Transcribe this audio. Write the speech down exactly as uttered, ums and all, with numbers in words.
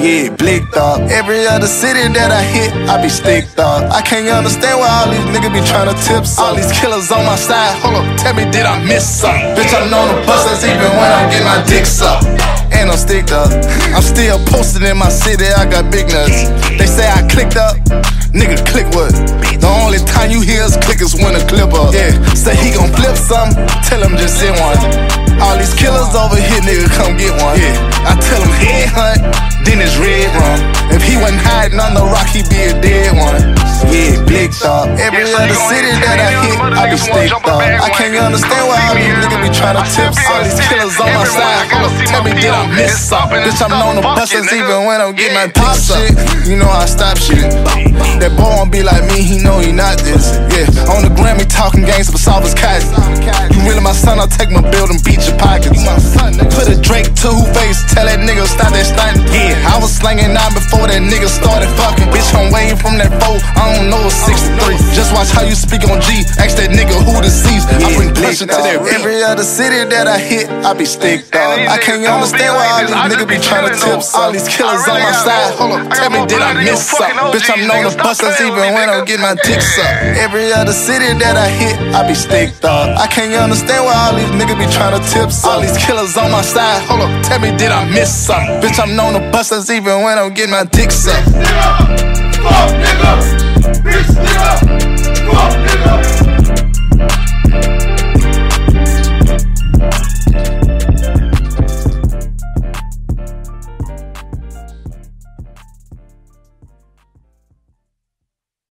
Yeah, blicked up. Every other city that I hit, I be sticked up. I can't understand why all these niggas be tryna tip some. All these killers on my side, hold up, tell me did I miss something? Bitch, I'm known to bust us even when I'm getting my dick sucked. And I'm sticked up. I'm still posted in my city, I got big nuts. They say I clicked up, nigga click what? The only time you hear us click is when a clip up. Yeah, say he gon' flip something, tell him just send one. All these killers over here, nigga, come get one. Yeah, I tell him head hunt, then it's red run. If he wasn't hiding on the rock, he be a dead one. Yeah, blicked up. Every other city that I hit, I be sticked up. I can't understand why all these niggas be tryna tip some. All these killers on my side, hold up, tell me did I miss something? Bitch, I'm known to bust us even when I'm getting my dick sucked. You know I stop shit. That boy won't be like me, he know he not this. Yeah, on the gram he talking gangs, but solve his cousin. You really my son, I'll take my bill and beat your pockets. Put a Drake to who face, tell that nigga stop that stunting. Yeah, I was slanging nine before that nigga started fucking. Bitch, I'm waiting from that four, I don't know, it's sixty-three. Just watch how you speak on G, ask that nigga who deceased. I bring pressure to that beat. Every other city that I hit, I be sticked up. I can't understand why all these niggas be tryna tip some. All these killers on my side, hold up, tell me did I miss something? Bitch, I'm known to bust us even when I'm getting my dick sucked. Every other city that I hit, I be sticked up. I can't understand why all these niggas be tryna tip some. All these killers on my side, hold up, tell me did I miss something? Bitch, I'm known to bust us even when I'm getting my dick sucked. Fuck nigga!